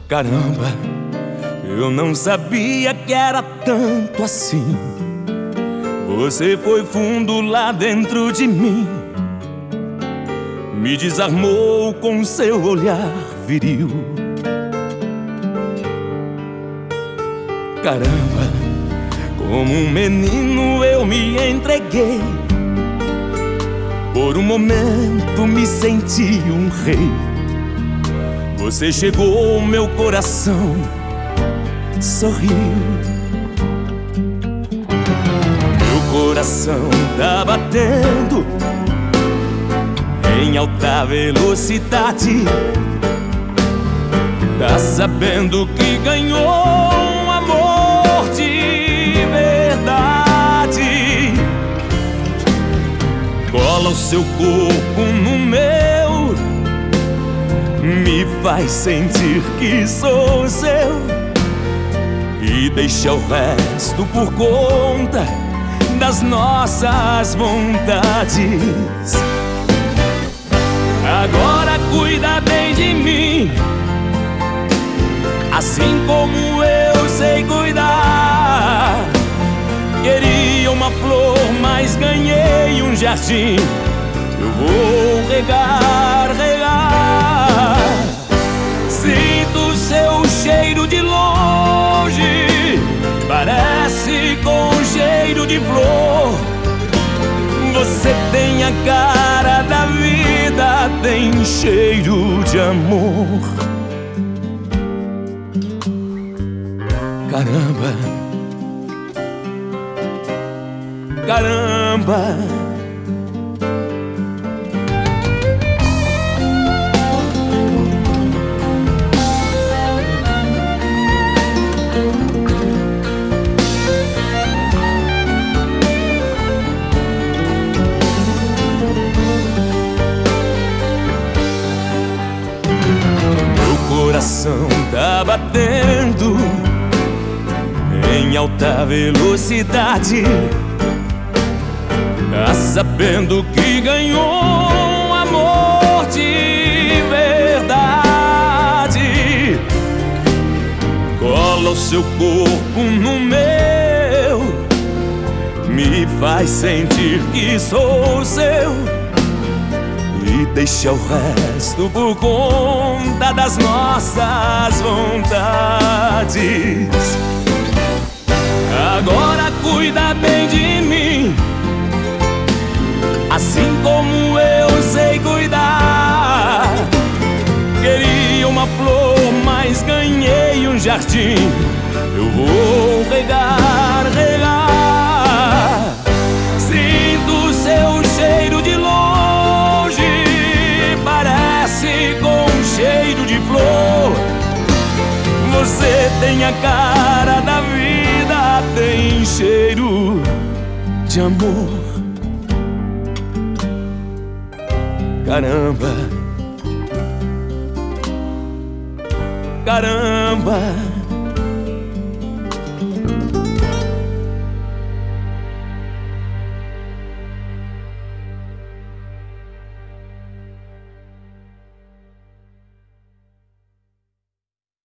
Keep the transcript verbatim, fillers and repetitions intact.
Caramba, eu não sabia que era tanto assim. Você foi fundo lá dentro de mim, me desarmou com seu olhar viril. Caramba, como um menino eu me entreguei. Por um momento me senti um rei. Você chegou, meu coração sorriu. Meu coração tá batendo em alta velocidade. Tá sabendo que ganhou um amor de verdade. Cola o seu corpo no meu, me faz sentir que sou seu, e deixa o resto por conta das nossas vontades. Agora cuida bem de mim, assim como eu sei cuidar. Queria uma flor, mas ganhei um jardim. Eu vou regar, regar. Sinto seu cheiro de longe, parece com cheiro de flor. Você tem a cara da vida, tem cheiro de amor. Caramba, caramba. Meu coração tá batendo em alta velocidade. Tá sabendo que ganhou um amor de verdade. Cola o seu corpo no meu, me faz sentir que sou seu, e deixa o resto por conta das nossas vontades. Agora cuida bem de mim, assim como eu sei cuidar. Queria uma flor, mas ganhei um jardim. Eu vou regar, regar. Sinto seu cheiro de longe, parece com cheiro de flor. Você tem a cara da vida, tem cheiro de amor. Caramba, caramba.